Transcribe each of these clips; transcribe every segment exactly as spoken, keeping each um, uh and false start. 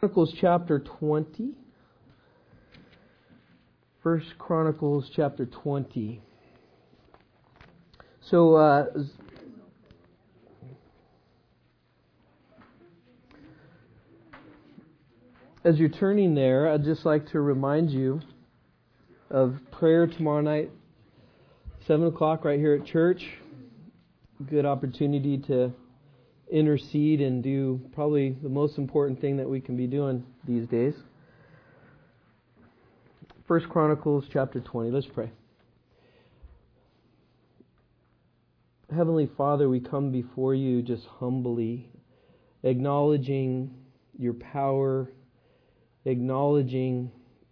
Chronicles chapter twenty. First Chronicles chapter twenty. So, uh, as you're turning there, I'd just like to remind you of prayer tomorrow night, seven o'clock right here at church. Good opportunity to intercede and do probably the most important thing that we can be doing these days. First Chronicles chapter twenty. Let's pray. Heavenly Father, we come before you just humbly, acknowledging your power, acknowledging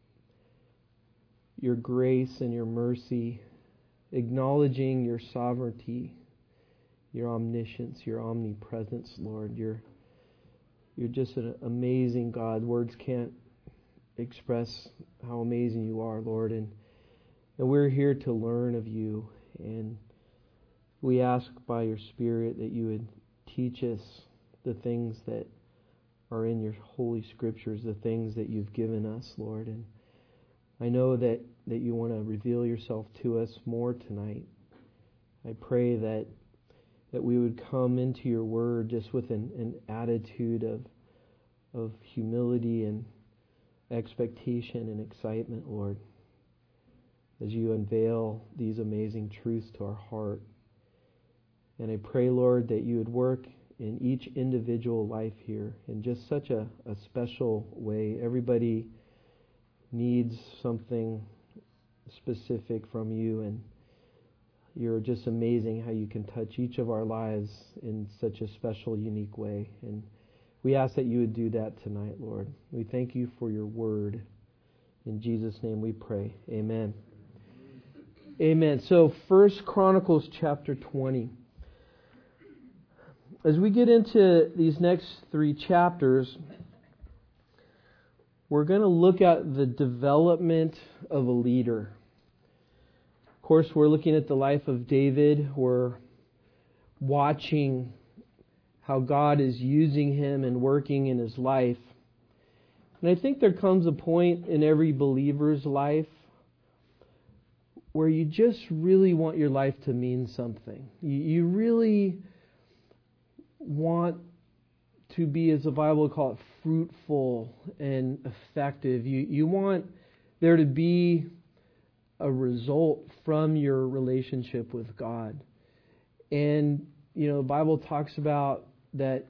your grace and your mercy, acknowledging your sovereignty, your omniscience, your omnipresence, Lord. You're you're just an amazing God. Words can't express how amazing you are, Lord. And, and we're here to learn of you. And we ask by your Spirit that you would teach us the things that are in your holy scriptures, the things that you've given us, Lord. And I know that, that you want to reveal yourself to us more tonight. I pray that that we would come into your word just with an, an attitude of of humility and expectation and excitement, Lord, as you unveil these amazing truths to our heart. And I pray, Lord, that you would work in each individual life here in just such a, a special way. Everybody needs something specific from you, and you're just amazing how you can touch each of our lives in such a special, unique way. And we ask that you would do that tonight, Lord. We thank you for your word. In Jesus' name we pray. Amen. Amen. So First Chronicles chapter twenty. As we get into these next three chapters, we're going to look at the development of a leader. Of course, we're looking at the life of David. We're watching how God is using him and working in his life. And I think there comes a point in every believer's life where you just really want your life to mean something. You, you really want to be, as the Bible would call it, fruitful and effective. You, you want there to be a result from your relationship with God. And, you know, the Bible talks about that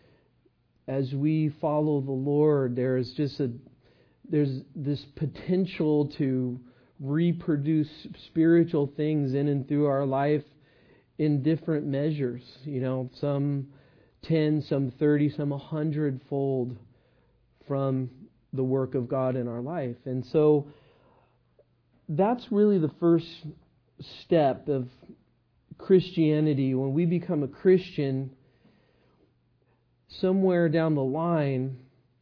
as we follow the Lord, there's just a, there's this potential to reproduce spiritual things in and through our life in different measures. You know, some ten, some thirty, some a hundredfold from the work of God in our life. And so that's really the first step of Christianity. When we become a Christian, somewhere down the line,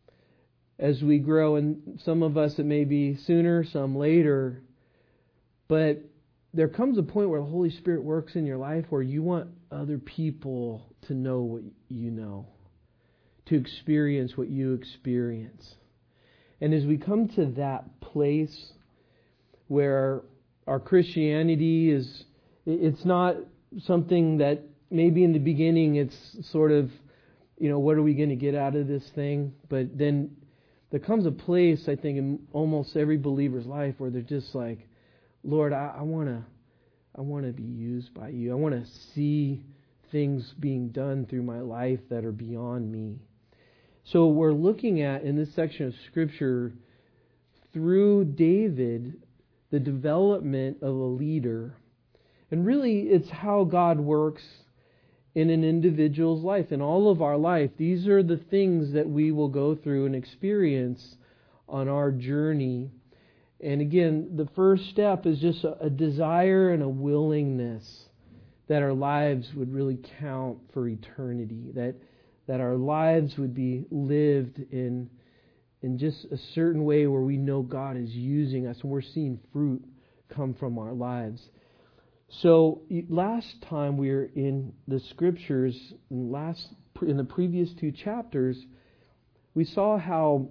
as we grow, and some of us it may be sooner, some later, but there comes a point where the Holy Spirit works in your life where you want other people to know what you know, to experience what you experience. And as we come to that place where our Christianity is, it's not something that maybe in the beginning it's sort of, you know, what are we going to get out of this thing? But then there comes a place, I think, in almost every believer's life where they're just like, Lord, I, I want to I want to be used by you. I want to see things being done through my life that are beyond me. So we're looking at, in this section of Scripture, through David, the development of a leader. And really, it's how God works in an individual's life, in all of our life. These are the things that we will go through and experience on our journey. And again, the first step is just a, a desire and a willingness that our lives would really count for eternity, that that our lives would be lived in in just a certain way where we know God is using us and we're seeing fruit come from our lives. So last time we were in the Scriptures, in last in the previous two chapters, we saw how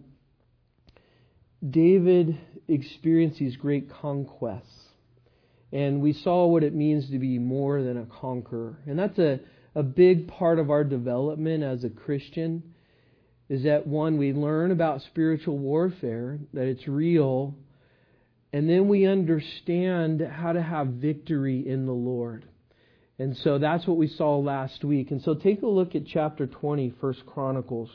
David experienced these great conquests. And we saw what it means to be more than a conqueror. And that's a, a big part of our development as a Christian, is that, one, we learn about spiritual warfare, that it's real, and then we understand how to have victory in the Lord. And so that's what we saw last week. And so take a look at chapter twenty, First Chronicles.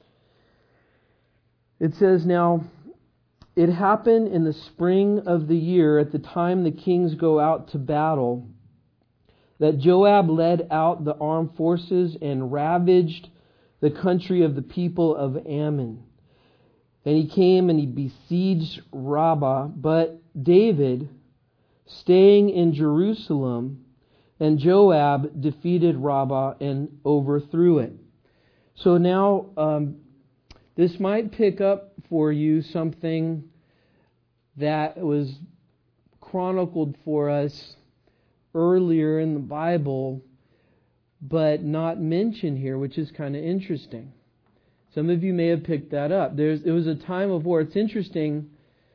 It says, "Now, it happened in the spring of the year, at the time the kings go out to battle, that Joab led out the armed forces and ravaged the country of the people of Ammon. And he came and he besieged Rabbah, but David, staying in Jerusalem, and Joab defeated Rabbah and overthrew it." So now, um, this might pick up for you something that was chronicled for us earlier in the Bible, but not mentioned here, which is kind of interesting. Some of you may have picked that up. There's, it was a time of war. It's interesting.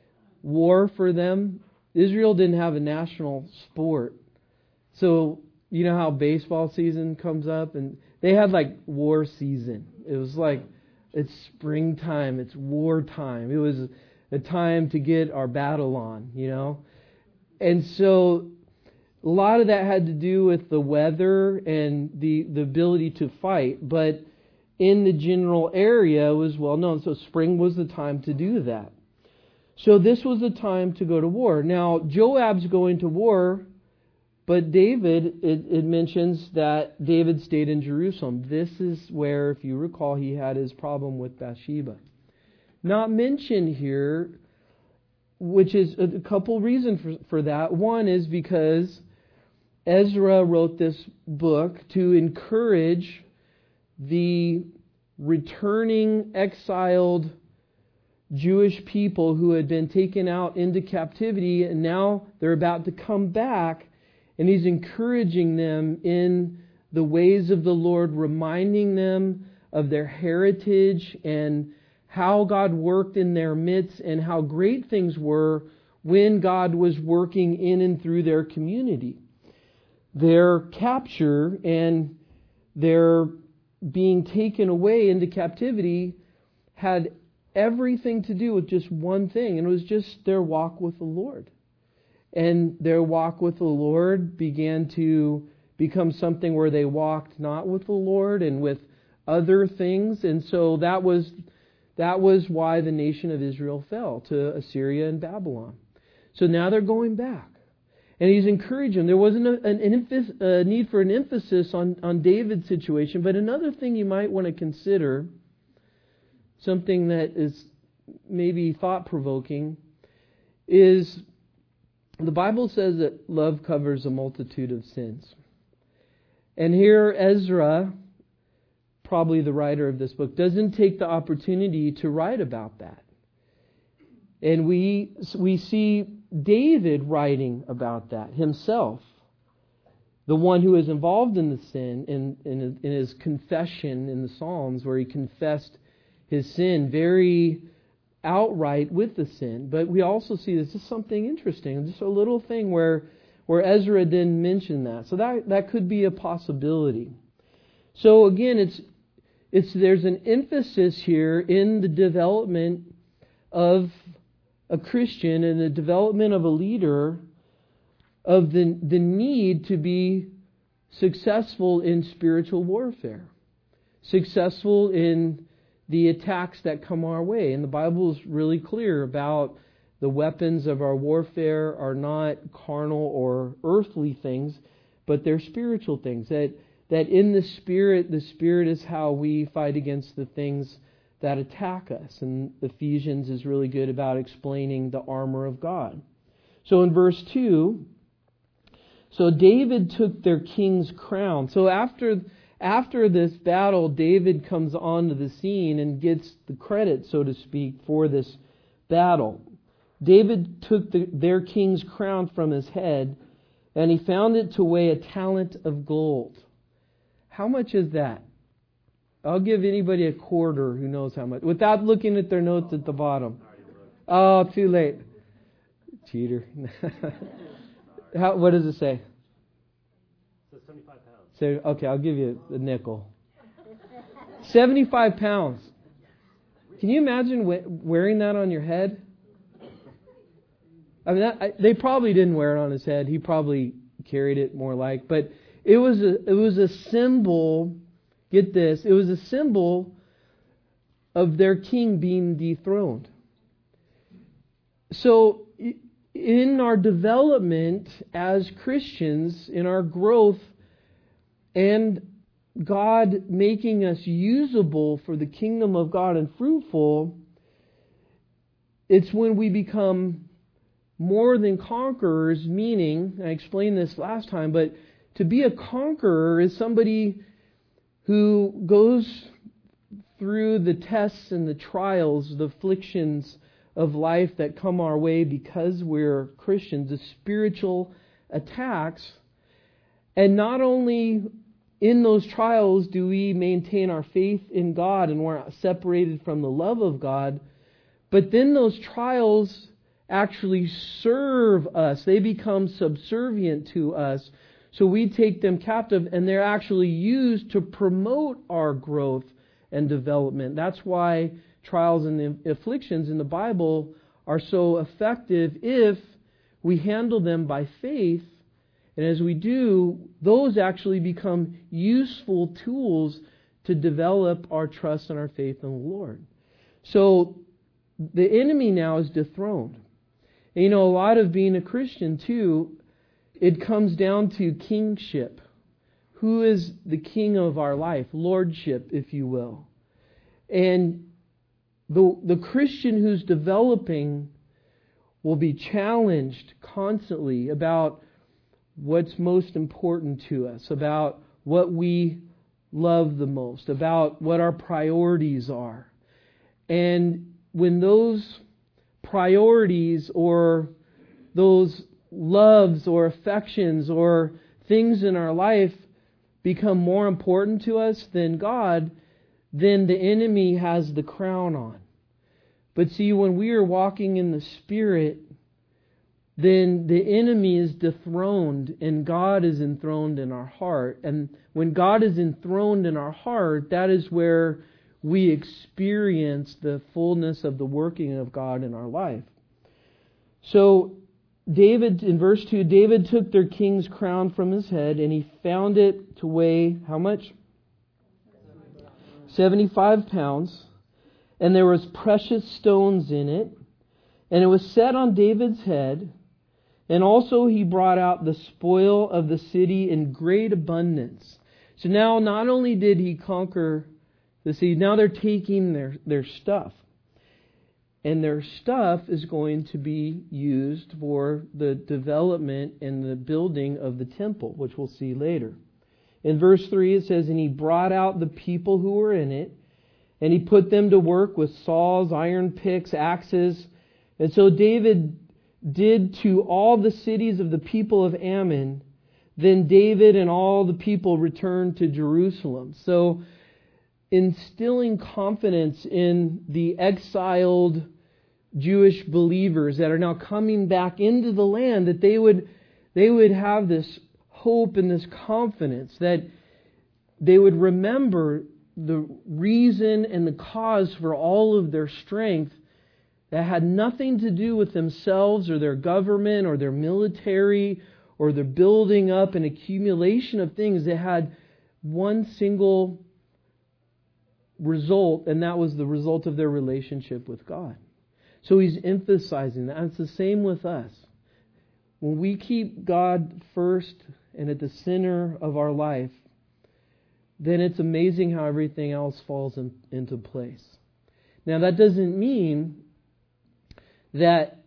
War for them. Israel didn't have a national sport. So, you know how baseball season comes up? And they had like war season. It was like, it's springtime. It's wartime. It was a time to get our battle on, you know. And so a lot of that had to do with the weather and the, the ability to fight. But in the general area, it was well known. So spring was the time to do that. So this was the time to go to war. Now, Joab's going to war, but David, it, it mentions that David stayed in Jerusalem. This is where, if you recall, he had his problem with Bathsheba. Not mentioned here, which is a couple reasons for, for that. One is because Ezra wrote this book to encourage the returning exiled Jewish people who had been taken out into captivity, and now they're about to come back. And he's encouraging them in the ways of the Lord, reminding them of their heritage and how God worked in their midst and how great things were when God was working in and through their community. Their capture and their being taken away into captivity had everything to do with just one thing, and it was just their walk with the Lord. And their walk with the Lord began to become something where they walked not with the Lord and with other things. And so that was that was why the nation of Israel fell to Assyria and Babylon. So now they're going back. And he's encouraging. There wasn't a, an, an emphasis, a need for an emphasis on, on David's situation. But another thing you might want to consider, something that is maybe thought-provoking, is the Bible says that love covers a multitude of sins. And here Ezra, probably the writer of this book, doesn't take the opportunity to write about that. And we we see David writing about that himself. The one who is involved in the sin, in, in, in his confession in the Psalms, where he confessed his sin very outright with the sin. But we also see this is something interesting, just a little thing where where Ezra didn't mention that. So that that could be a possibility. So again, it's it's there's an emphasis here in the development of a Christian and the development of a leader of the the need to be successful in spiritual warfare, successful in the attacks that come our way. And the Bible is really clear about the weapons of our warfare are not carnal or earthly things, but they're spiritual things. That that in the Spirit, the Spirit is how we fight against the things that attack us. And Ephesians is really good about explaining the armor of God. So in verse two, so David took their king's crown. So after After this battle, David comes onto the scene and gets the credit, so to speak, for this battle. David took the, their king's crown from his head, and he found it to weigh a talent of gold. How much is that? I'll give anybody a quarter who knows how much, without looking at their notes at the bottom. Oh, too late. Cheater. How, what does it say? It says seventy-five pounds. So, okay, I'll give you a nickel. seventy-five pounds. Can you imagine wearing that on your head? I mean, that, I, they probably didn't wear it on his head. He probably carried it more like. But it was a, it was a symbol, get this, it was a symbol of their king being dethroned. So, in our development as Christians, in our growth, and God making us usable for the kingdom of God and fruitful, it's when we become more than conquerors, meaning, I explained this last time, but to be a conqueror is somebody who goes through the tests and the trials, the afflictions of life that come our way because we're Christians, the spiritual attacks. And not only in those trials do we maintain our faith in God and we're not separated from the love of God, but then those trials actually serve us. They become subservient to us. So we take them captive and they're actually used to promote our growth and development. That's why trials and afflictions in the Bible are so effective if we handle them by faith. And as we do, those actually become useful tools to develop our trust and our faith in the Lord. So the enemy now is dethroned. And you know, a lot of being a Christian too, it comes down to kingship. Who is the king of our life? Lordship, if you will. And the, the Christian who's developing will be challenged constantly about what's most important to us, about what we love the most, about what our priorities are. And when those priorities or those loves or affections or things in our life become more important to us than God, then the enemy has the crown on. But see, when we are walking in the Spirit, then the enemy is dethroned and God is enthroned in our heart. And when God is enthroned in our heart, that is where we experience the fullness of the working of God in our life. So David, in verse two, David took their king's crown from his head and he found it to weigh how much? seventy-five pounds. And there was precious stones in it. And it was set on David's head. And also he brought out the spoil of the city in great abundance. So now not only did he conquer the city, now they're taking their, their stuff. And their stuff is going to be used for the development and the building of the temple, which we'll see later. In verse three it says, and he brought out the people who were in it, and he put them to work with saws, iron picks, axes. And so David did to all the cities of the people of Ammon. Then David and all the people returned to Jerusalem. So instilling confidence in the exiled Jewish believers that are now coming back into the land, that they would they would have this hope and this confidence that they would remember the reason and the cause for all of their strength that had nothing to do with themselves or their government or their military or their building up and accumulation of things. That had one single result, and that was the result of their relationship with God. So he's emphasizing that. And it's the same with us. When we keep God first and at the center of our life, then it's amazing how everything else falls in, into place. Now that doesn't mean that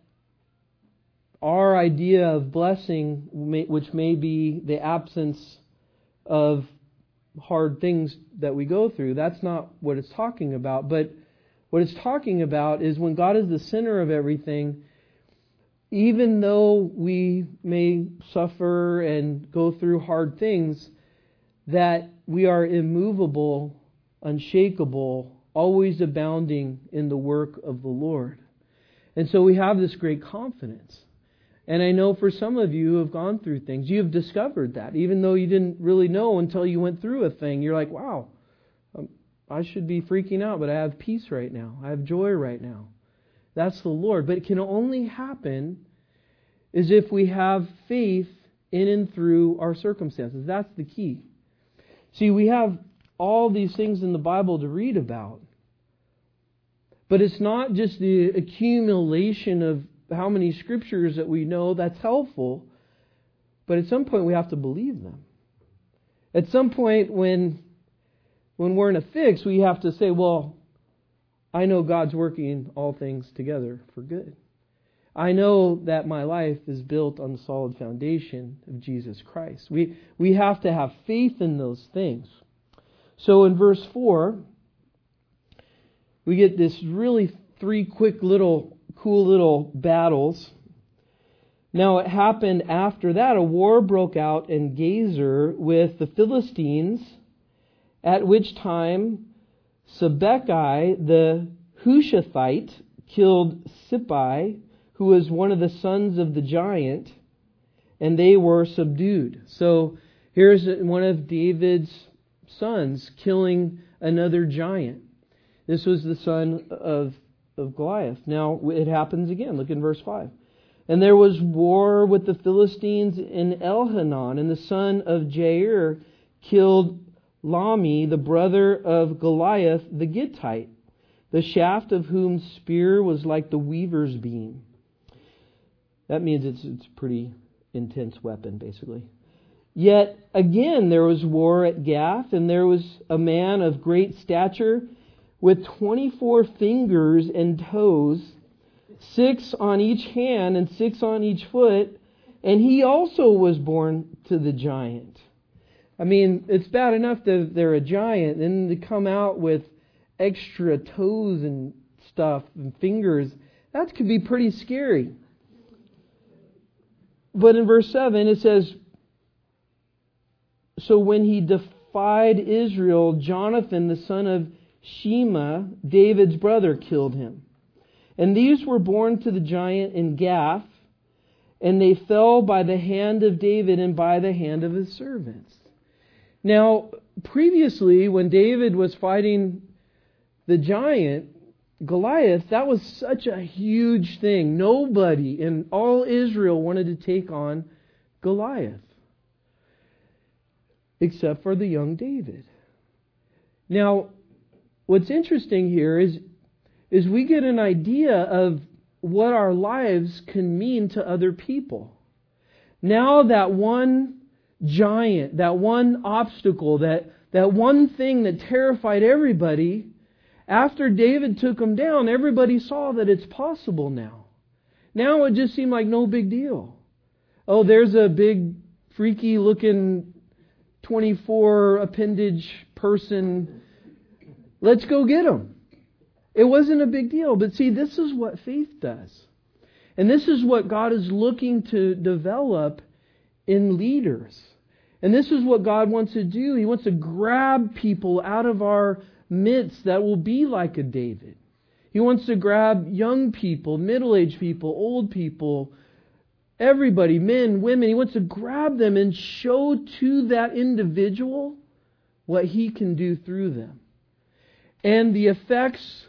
our idea of blessing, which may be the absence of hard things that we go through, that's not what it's talking about. But what it's talking about is when God is the center of everything, even though we may suffer and go through hard things, that we are immovable unshakable, always abounding in the work of the Lord. And so we have this great confidence. And I know for some of you who have gone through things, you have discovered that. Even though you didn't really know until you went through a thing, you're like, wow, um, I should be freaking out, but I have peace right now. I have joy right now. That's the Lord. But it can only happen is if we have faith in and through our circumstances. That's the key. See, we have all these things in the Bible to read about. But it's not just the accumulation of how many scriptures that we know. That's helpful. But at some point we have to believe them. At some point when, when we're in a fix, we have to say, well, I know God's working all things together for good. I know that my life is built on the solid foundation of Jesus Christ. We, we have to have faith in those things. So in verse four, we get this really three quick little, cool little battles. Now it happened after that, a war broke out in Gazer with the Philistines, at which time Sibbecai the Hushathite killed Sippai, who was one of the sons of the giant, and they were subdued. So here's one of David's sons killing another giant. This was the son of, of Goliath. Now it happens again. Look in verse five. And there was war with the Philistines in Elhanan, and the son of Jair killed Lami, the brother of Goliath the Gittite, the shaft of whom spear was like the weaver's beam. That means it's it's a pretty intense weapon, basically. Yet again there was war at Gath, and there was a man of great stature with twenty-four fingers and toes, six on each hand and six on each foot, and he also was born to the giant. I mean, it's bad enough that they're a giant, and to come out with extra toes and stuff and fingers, that could be pretty scary. But in verse seven it says, so when he defied Israel, Jonathan, the son of Shema, David's brother, killed him. And these were born to the giant in Gath, and they fell by the hand of David and by the hand of his servants. Now, previously, when David was fighting the giant, Goliath, that was such a huge thing. Nobody in all Israel wanted to take on Goliath, except for the young David. Now, what's interesting here is, is we get an idea of what our lives can mean to other people. Now that one giant, that one obstacle, that, that one thing that terrified everybody, after David took him down, everybody saw that it's possible now. Now it just seemed like no big deal. Oh, there's a big, freaky looking twenty-four appendage person. Let's go get him. It wasn't a big deal. But see, this is what faith does. And this is what God is looking to develop in leaders. And this is what God wants to do. He wants to grab people out of our midst that will be like a David. He wants to grab young people, middle-aged people, old people, everybody, men, women. He wants to grab them and show to that individual what He can do through them. And the effects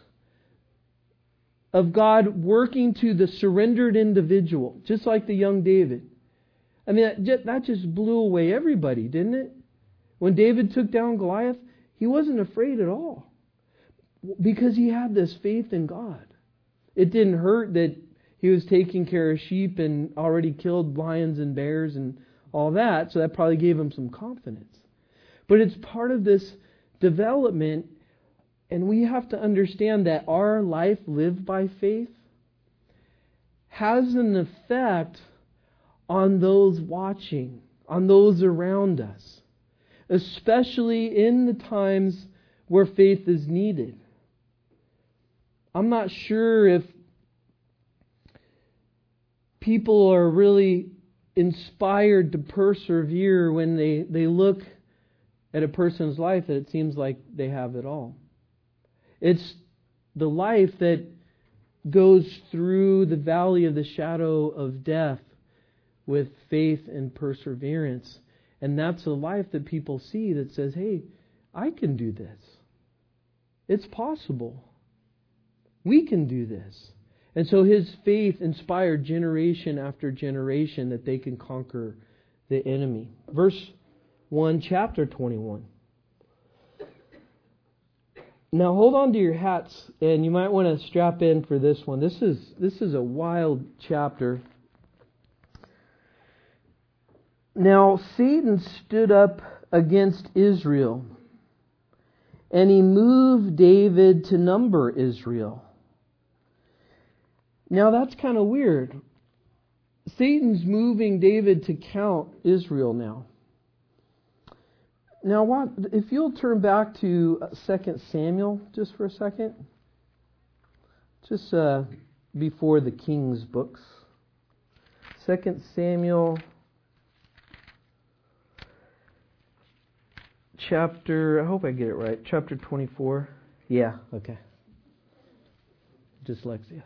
of God working to the surrendered individual, just like the young David. I mean, that just blew away everybody, didn't it? When David took down Goliath, he wasn't afraid at all, because he had this faith in God. It didn't hurt that he was taking care of sheep and already killed lions and bears and all that, so that probably gave him some confidence. But it's part of this development, and we have to understand that our life lived by faith has an effect on those watching, on those around us, especially in the times where faith is needed. I'm not sure if people are really inspired to persevere when they, they look at a person's life that it seems like they have it all. It's the life that goes through the valley of the shadow of death with faith and perseverance. And that's a life that people see that says, hey, I can do this. It's possible. We can do this. And so his faith inspired generation after generation that they can conquer the enemy. Verse one, chapter twenty-one. Now hold on to your hats, and you might want to strap in for this one. This is this is a wild chapter. Now Satan stood up against Israel, and he moved David to number Israel. Now that's kind of weird. Satan's moving David to count Israel now. Now, what, if you'll turn back to Second Samuel just for a second. Just uh, before the King's books. Second Samuel chapter, I hope I get it right, chapter twenty-four. Yeah, okay. Dyslexia.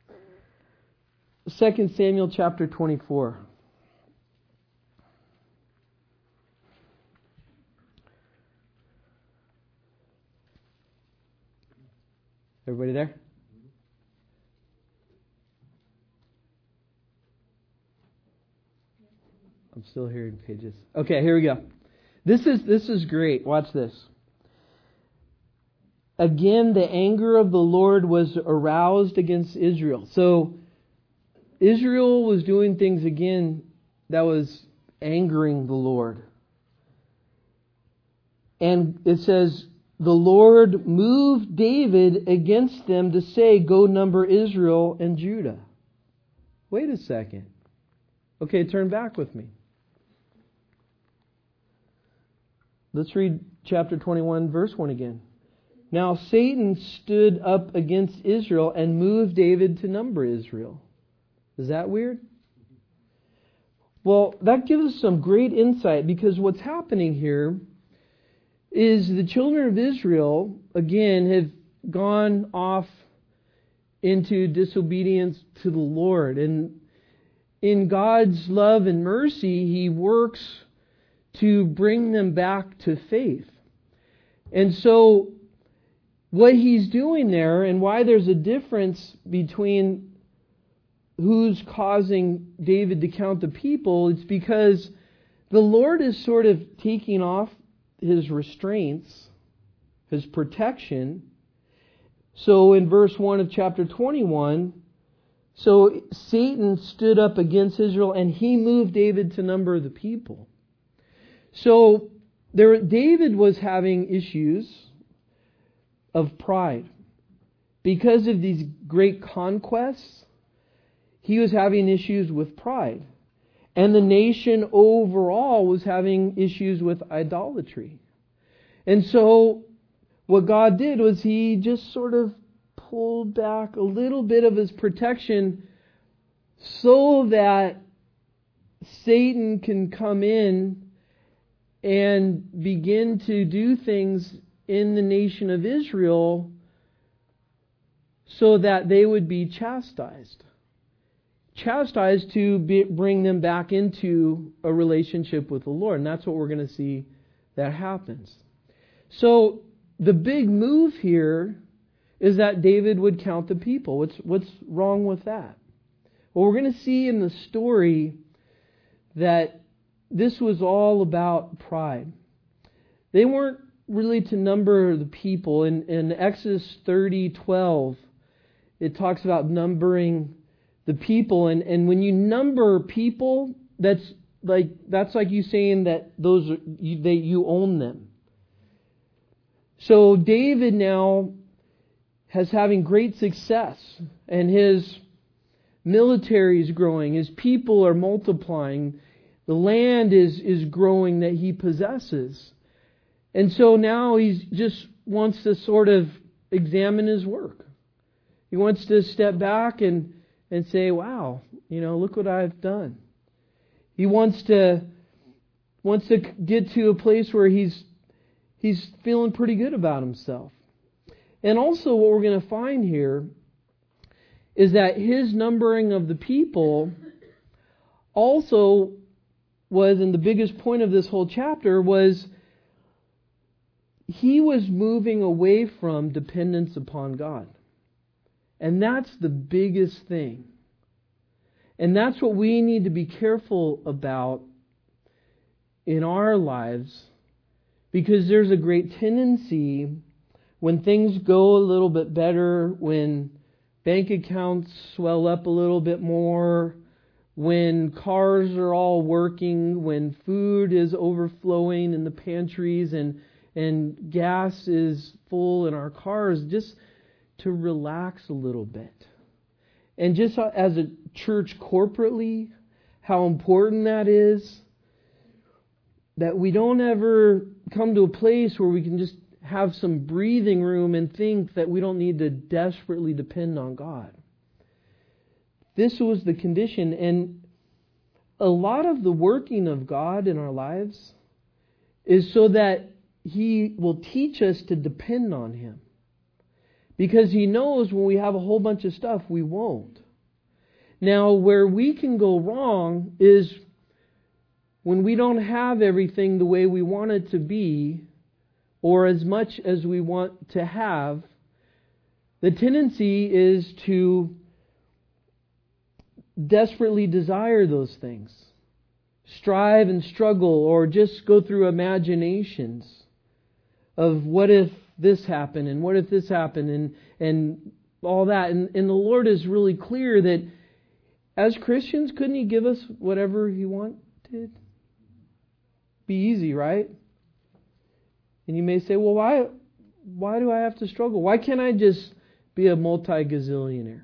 Second Samuel chapter twenty-four. Everybody there? I'm still hearing pages. Okay, here we go. This is this is great. Watch this. Again, the anger of the Lord was aroused against Israel. So Israel was doing things again that was angering the Lord. And it says, the Lord moved David against them to say, go number Israel and Judah. Wait a second. Okay, turn back with me. Let's read chapter twenty-one, verse one again. Now Satan stood up against Israel and moved David to number Israel. Is that weird? Well, that gives us some great insight, because what's happening here is the children of Israel, again, have gone off into disobedience to the Lord. And in God's love and mercy, He works to bring them back to faith. And so what He's doing there, and why there's a difference between who's causing David to count the people, it's because the Lord is sort of taking off His restraints, His protection. So in verse one of chapter twenty-one, so Satan stood up against Israel and he moved David to number the people. So there, David was having issues of pride. Because of these great conquests, he was having issues with pride. And the nation overall was having issues with idolatry. And so what God did was He just sort of pulled back a little bit of His protection so that Satan can come in and begin to do things in the nation of Israel so that they would be chastised. Chastised to be, bring them back into a relationship with the Lord. And that's what we're going to see that happens. So the big move here is that David would count the people. What's, what's wrong with that? Well, we're going to see in the story that this was all about pride. They weren't really to number the people. In, in Exodus thirty twelve, it talks about numbering the people, and, and when you number people, that's like that's like you saying that those are, you, they you own them. So David now has having great success, and his military is growing, his people are multiplying, the land is is growing that he possesses, and so now he just wants to sort of examine his work. He wants to step back and and say, wow, you know, look what I've done. He wants to wants to get to a place where he's he's feeling pretty good about himself. And also what we're going to find here is that his numbering of the people also was, and the biggest point of this whole chapter was, he was moving away from dependence upon God. And that's the biggest thing. And that's what we need to be careful about in our lives, because there's a great tendency when things go a little bit better, when bank accounts swell up a little bit more, when cars are all working, when food is overflowing in the pantries and and gas is full in our cars, just to relax a little bit. And just as a church corporately, how important that is, that we don't ever come to a place where we can just have some breathing room and think that we don't need to desperately depend on God. This was the condition, and a lot of the working of God in our lives is so that He will teach us to depend on Him. Because He knows when we have a whole bunch of stuff, we won't. Now, where we can go wrong is when we don't have everything the way we want it to be, or as much as we want to have. The tendency is to desperately desire those things. Strive and struggle, or just go through imaginations of what if this happened and what if this happened and, and all that. And, and the Lord is really clear that as Christians, couldn't He give us whatever He wanted? Be easy, right? And you may say, well, why, why do I have to struggle? Why can't I just be a multi-gazillionaire?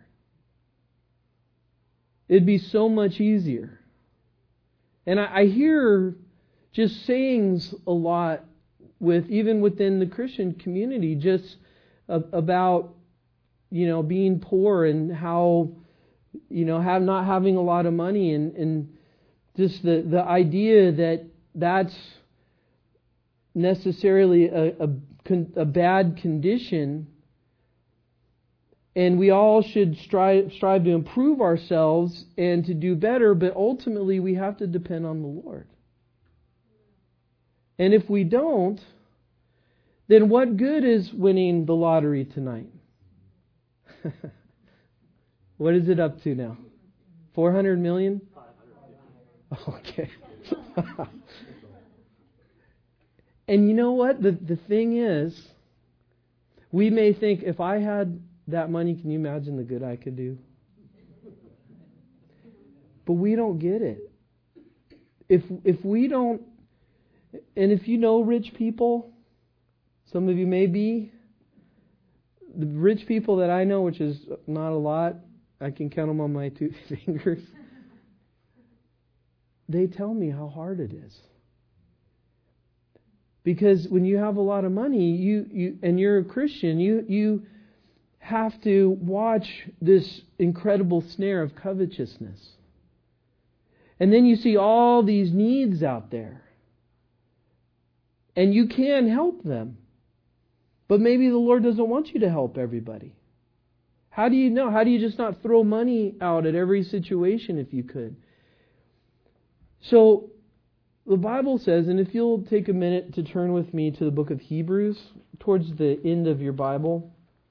It'd be so much easier. And I, I hear just sayings a lot with, even within the Christian community, just a, about, you know, being poor and how, you know, have not having a lot of money, and, and just the, the idea that that's necessarily a, a, a bad condition, and we all should strive, strive to improve ourselves and to do better, but ultimately we have to depend on the Lord. And if we don't, then what good is winning the lottery tonight? What is it up to now? four hundred million? Okay. And you know what? The, the thing is, we may think, if I had that money, can you imagine the good I could do? But we don't get it. If if we don't, and if you know rich people, some of you may be, the rich people that I know, which is not a lot, I can count them on my two fingers, they tell me how hard it is. Because when you have a lot of money, you, you and you're a Christian, you you have to watch this incredible snare of covetousness. And then you see all these needs out there. And you can help them. But maybe the Lord doesn't want you to help everybody. How do you know? How do you just not throw money out at every situation if you could? So, the Bible says, and if you'll take a minute to turn with me to the book of Hebrews, towards the end of your Bible.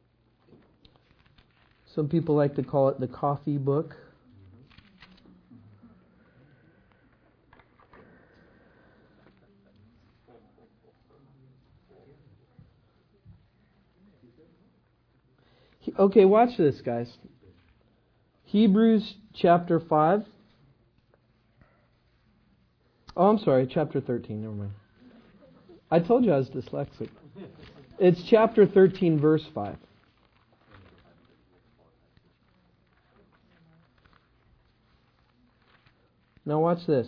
Some people like to call it the coffee book. Okay, watch this, guys. Hebrews chapter five. Oh, I'm sorry, chapter thirteen, never mind. I told you I was dyslexic. It's chapter thirteen, verse five. Now watch this.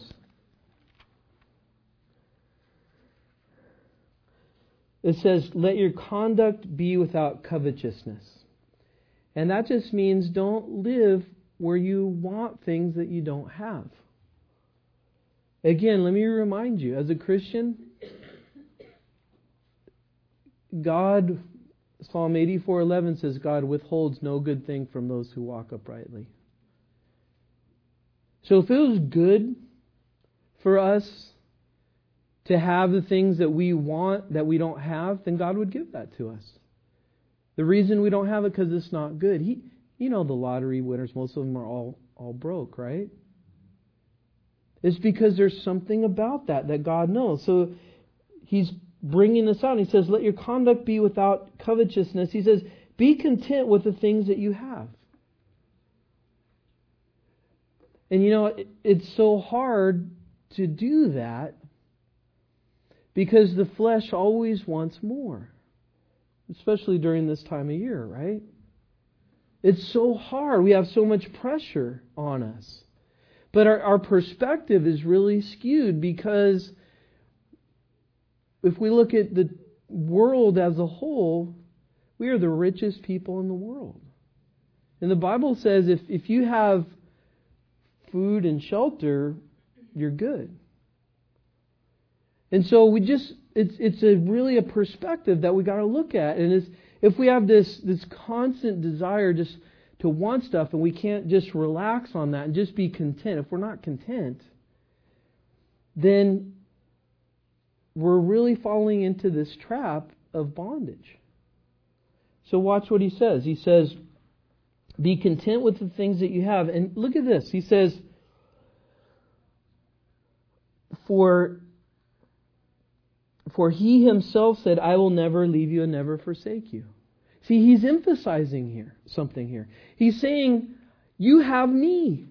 It says, let your conduct be without covetousness. And that just means don't live where you want things that you don't have. Again, let me remind you, as a Christian, God, Psalm eighty-four eleven says, God withholds no good thing from those who walk uprightly. So if it was good for us to have the things that we want that we don't have, then God would give that to us. The reason we don't have it because it's not good. He, you know, the lottery winners, most of them are all, all broke, right? It's because there's something about that that God knows. So He's bringing this out. He says, let your conduct be without covetousness. He says, be content with the things that you have. And you know, it, it's so hard to do that because the flesh always wants more. Especially during this time of year, right? It's so hard. We have so much pressure on us. But our, our perspective is really skewed because if we look at the world as a whole, we are the richest people in the world. And the Bible says if, if you have food and shelter, you're good. And so we just, it's it's a really a perspective that we got to look at. And it's, if we have this this constant desire just to want stuff and we can't just relax on that and just be content, if we're not content, then we're really falling into this trap of bondage. So watch what he says. He says, be content with the things that you have. And look at this. He says, for For He Himself said, I will never leave you and never forsake you. See, He's emphasizing here something here. He's saying, you have me.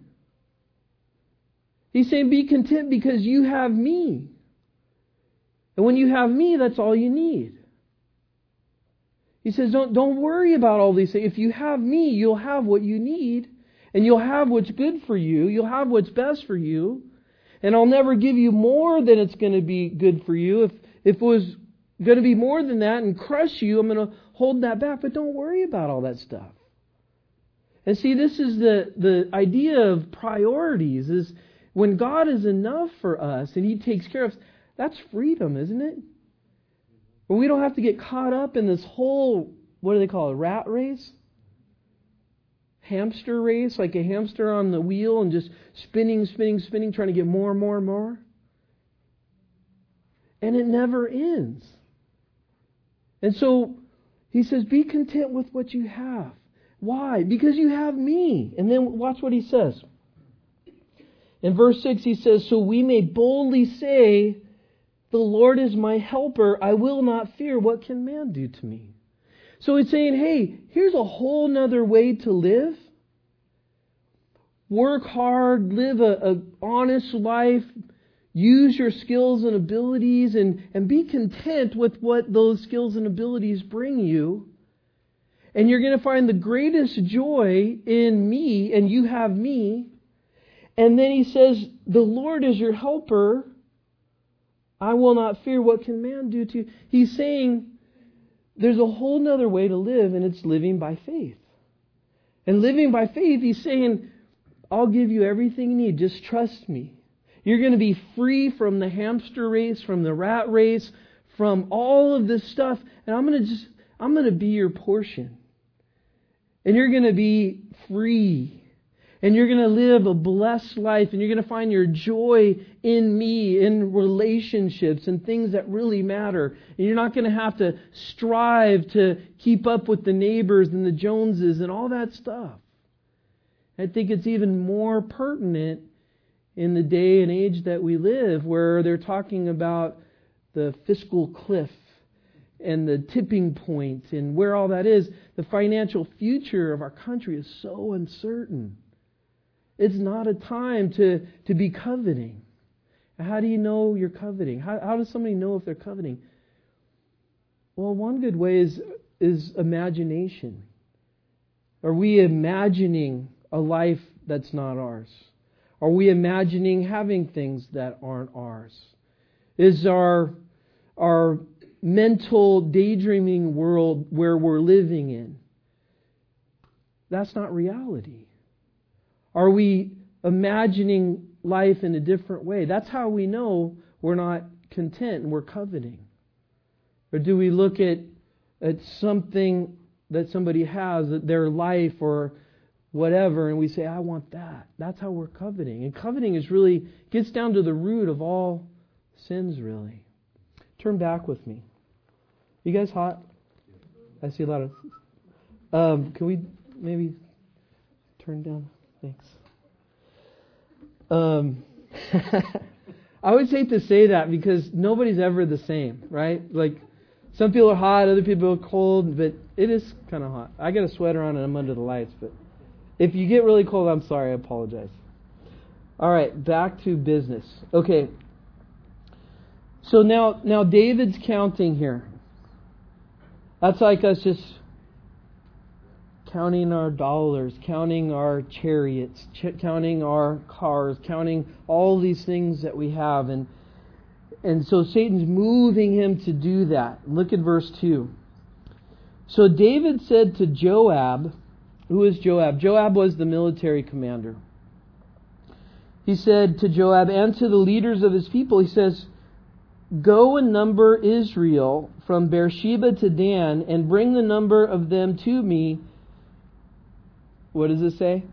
He's saying, be content because you have me. And when you have me, that's all you need. He says, don't, don't worry about all these things. If you have me, you'll have what you need. And you'll have what's good for you. You'll have what's best for you. And I'll never give you more than it's going to be good for you. If If it was going to be more than that and crush you, I'm going to hold that back. But don't worry about all that stuff. And see, this is the, the idea of priorities. Is when God is enough for us and He takes care of us, that's freedom, isn't it? When we don't have to get caught up in this whole, what do they call it, rat race? Hamster race, like a hamster on the wheel and just spinning, spinning, spinning, trying to get more and more and more. And it never ends. And so he says, be content with what you have. Why? Because you have me. And then watch what he says. In verse six he says, so we may boldly say, the Lord is my helper. I will not fear. What can man do to me? So he's saying, hey, here's a whole nother way to live. Work hard, live a, a honest life. Use your skills and abilities and, and be content with what those skills and abilities bring you. And you're going to find the greatest joy in me, and you have me. And then he says, the Lord is your helper. I will not fear. What can man do to you? He's saying there's a whole nother way to live, and it's living by faith. And living by faith, he's saying, I'll give you everything you need. Just trust me. You're going to be free from the hamster race, from the rat race, from all of this stuff. And I'm going to just, I'm going to be your portion. And you're going to be free. And you're going to live a blessed life. And you're going to find your joy in me, in relationships and things that really matter. And you're not going to have to strive to keep up with the neighbors and the Joneses and all that stuff. I think it's even more pertinent in the day and age that we live, where they're talking about the fiscal cliff and the tipping point and where all that is. The financial future of our country is so uncertain. It's not a time to, to be coveting. How do you know you're coveting? How, how does somebody know if they're coveting? Well, one good way is, is imagination. Are we imagining a life that's not ours? Are we imagining having things that aren't ours? Is our, our mental daydreaming world where we're living in? That's not reality. Are we imagining life in a different way? That's how we know we're not content and we're coveting. Or do we look at It's something that somebody has, their life or whatever, and we say, I want that. That's how we're coveting. And coveting is really, gets down to the root of all sins, really. Turn back with me. You guys hot? I see a lot of... Um, can we maybe turn down? Thanks. Um, I always hate to say that because nobody's ever the same, right? Like, some people are hot, other people are cold, but it is kind of hot. I got a sweater on and I'm under the lights, but if you get really cold, I'm sorry, I apologize. All right, back to business. Okay. So now, now David's counting here. That's like us just counting our dollars, counting our chariots, ch- counting our cars, counting all these things that we have. And and so Satan's moving him to do that. Look at verse two. So David said to Joab, who is Joab? Joab was the military commander. He said to Joab and to the leaders of his people, he says, go and number Israel from Beersheba to Dan and bring the number of them to me. What does it say?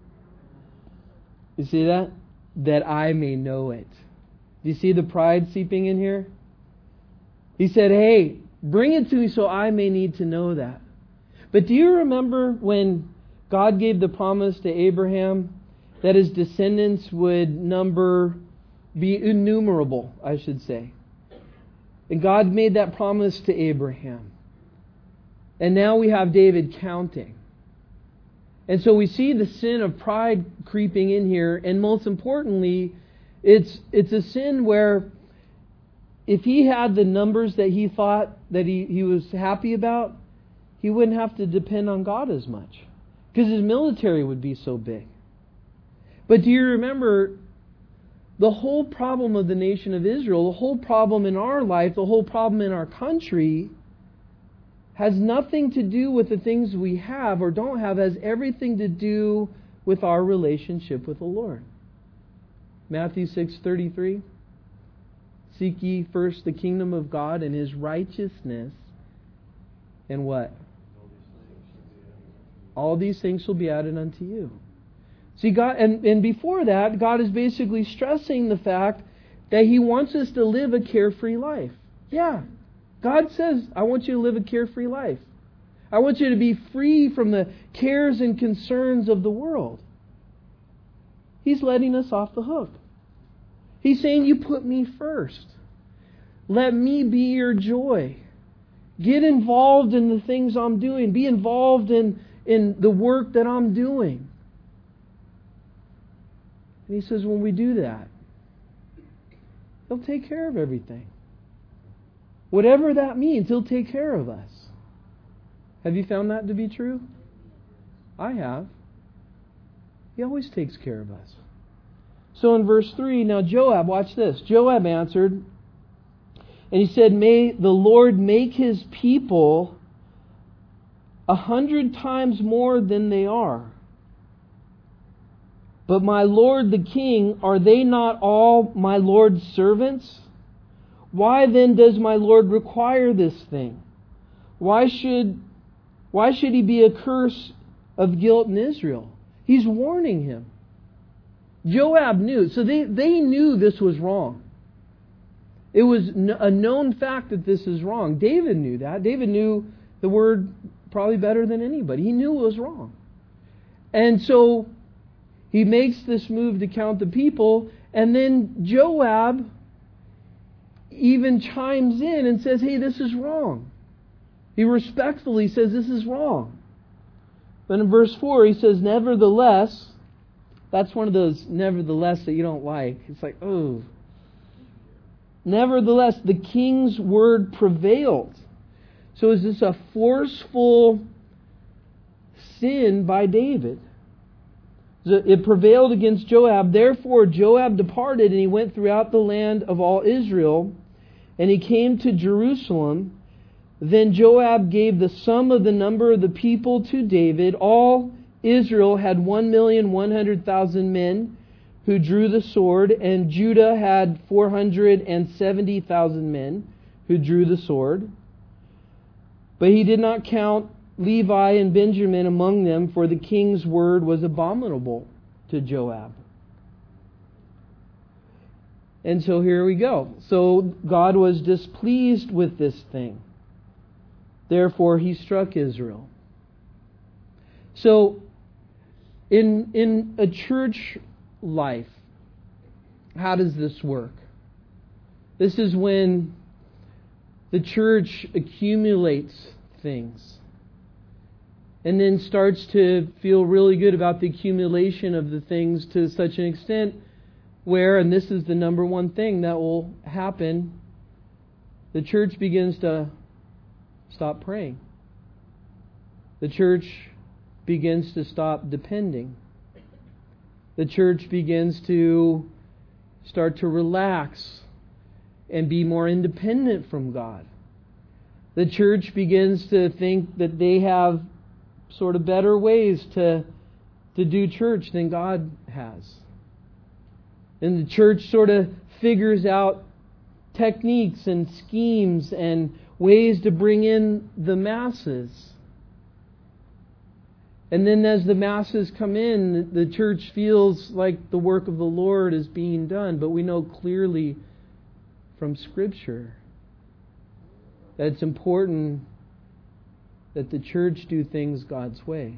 You see that? That I may know it. Do you see the pride seeping in here? He said, hey, bring it to me so I may need to know that. But do you remember when God gave the promise to Abraham that his descendants would number, be innumerable, I should say. And God made that promise to Abraham. And now we have David counting. And so we see the sin of pride creeping in here. And most importantly, it's it's a sin where if he had the numbers that he thought that he, he was happy about, he wouldn't have to depend on God as much. Because his military would be so big. But do you remember the whole problem of the nation of Israel, the whole problem in our life, the whole problem in our country has nothing to do with the things we have or don't have, has everything to do with our relationship with the Lord. Matthew six thirty-three. Seek ye first the kingdom of God and His righteousness, and what? All these things shall be added unto you. See, God, and, and before that, God is basically stressing the fact that He wants us to live a carefree life. Yeah, God says, I want you to live a carefree life. I want you to be free from the cares and concerns of the world. He's letting us off the hook. He's saying, you put me first. Let me be your joy. Get involved in the things I'm doing. Be involved in, in the work that I'm doing. And He says, when we do that, He'll take care of everything. Whatever that means, He'll take care of us. Have you found that to be true? I have. He always takes care of us. So in verse three, now Joab, watch this. Joab answered, and he said, may the Lord make His people a hundred times more than they are. But my Lord the King, are they not all my Lord's servants? Why then does my Lord require this thing? Why should, why should He be a curse of guilt in Israel? He's warning him. Joab knew. So they, they knew this was wrong. It was a known fact that this is wrong. David knew that. David knew the word probably better than anybody. He knew it was wrong. And so he makes this move to count the people. And then Joab even chimes in and says, hey, this is wrong. He respectfully says, this is wrong. But in verse four, he says, nevertheless, that's one of those nevertheless that you don't like. It's like, oh. Nevertheless, the king's word prevailed. So is this a forceful sin by David? It prevailed against Joab. Therefore, Joab departed, and he went throughout the land of all Israel, and he came to Jerusalem. Then Joab gave the sum of the number of the people to David. All Israel had one million one hundred thousand men who drew the sword, and Judah had four hundred seventy thousand men who drew the sword. But he did not count Levi and Benjamin among them, for the king's word was abominable to Joab. And so here we go. So God was displeased with this thing. Therefore he struck Israel. So in in a church life, how does this work? This is when the church accumulates things and then starts to feel really good about the accumulation of the things to such an extent where, and this is the number one thing that will happen, the church begins to stop praying. The church begins to stop depending. The church begins to start to relax and be more independent from God. The church begins to think that they have sort of better ways to, to do church than God has. And the church sort of figures out techniques and schemes and ways to bring in the masses. And then as the masses come in, the church feels like the work of the Lord is being done. But we know clearly from Scripture that it's important that the church do things God's way.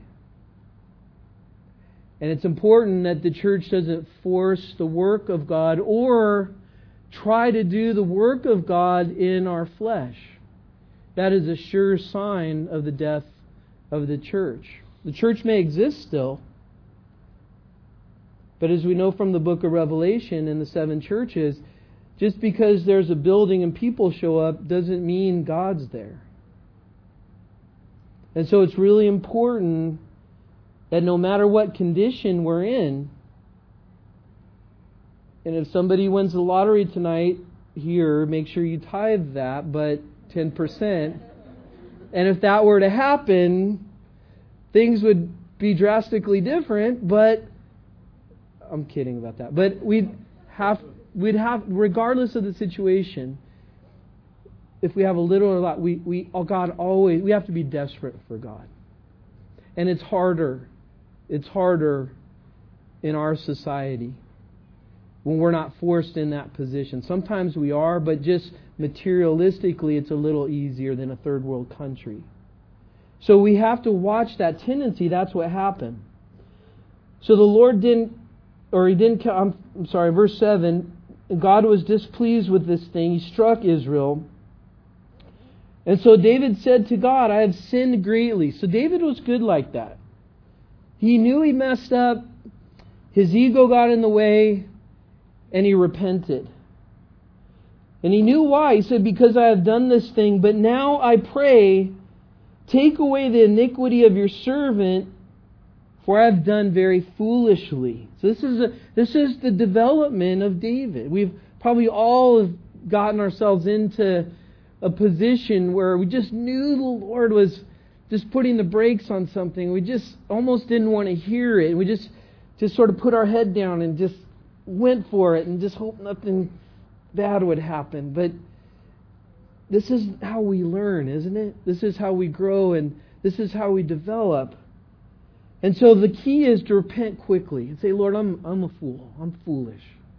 And it's important that the church doesn't force the work of God or try to do the work of God in our flesh. That is a sure sign of the death of the church. The church may exist still, but as we know from the book of Revelation and the seven churches, just because there's a building and people show up doesn't mean God's there. And so it's really important that no matter what condition we're in, and if somebody wins the lottery tonight here, make sure you tithe that, but ten percent. And if that were to happen, things would be drastically different, but I'm kidding about that. But we'd have, we'd have, regardless of the situation, if we have a little or a lot, we, we, oh God always, we have to be desperate for God. And it's harder. It's harder in our society when we're not forced in that position. Sometimes we are, but just materialistically, it's a little easier than a third world country. So we have to watch that tendency. That's what happened. So the Lord didn't, or He didn't, I'm, I'm sorry, verse seven, God was displeased with this thing. He struck Israel. And so David said to God, I have sinned greatly. So David was good like that. He knew he messed up. His ego got in the way. And he repented. And he knew why. He said, because I have done this thing. But now I pray, take away the iniquity of your servant, for I have done very foolishly. So this is a, this is the development of David. We've probably all gotten ourselves into a position where we just knew the Lord was just putting the brakes on something. We just almost didn't want to hear it. We just, just sort of put our head down and just went for it and just hoped nothing bad would happen. But this is how we learn, isn't it? This is how we grow and this is how we develop. And so the key is to repent quickly and say, Lord, I'm I'm a fool. I'm foolish.